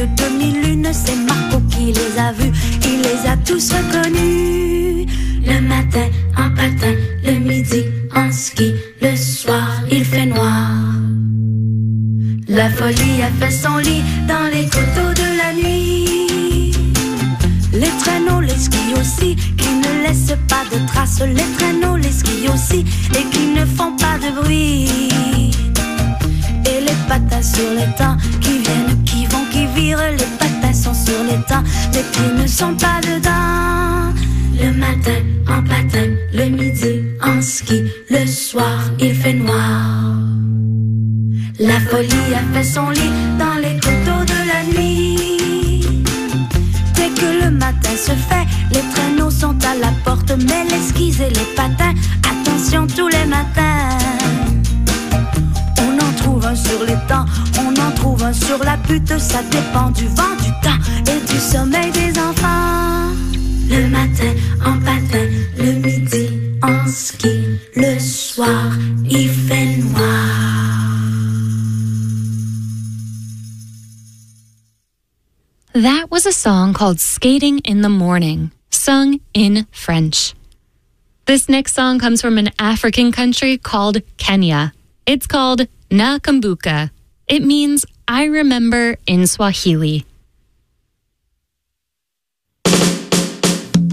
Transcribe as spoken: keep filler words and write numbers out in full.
demi-lune, c'est Marco qui les a vus, il les a tous reconnus. Le matin en patin, le midi en ski, le soir il fait noir. La folie a fait son lit dans les coteaux de la nuit. Les traîneaux, les skis aussi, qui ne laissent pas de traces. Les traîneaux, les skis aussi, et qui ne font pas de bruit. Et les patins sur les temps, qui viennent, qui vont, qui virent. Les patins sont sur les temps, les pieds ne sont pas dedans. Le matin en patin, le midi en ski, le soir il fait noir. La folie a fait son lit dans les coteaux de la nuit. Dès que le matin se fait, les traîneaux sont à la porte, mais les skis et les patins, attention tous les matins. On en trouve un sur les temps, on en trouve un sur la butte, ça dépend du vent, du temps et du sommeil des enfants. Le matin en patin, le midi en ski, le soir il fait noir. That was a song called Skating in the Morning, sung in French. This next song comes from an African country called Kenya. It's called Nakumbuka. It means I remember in Swahili.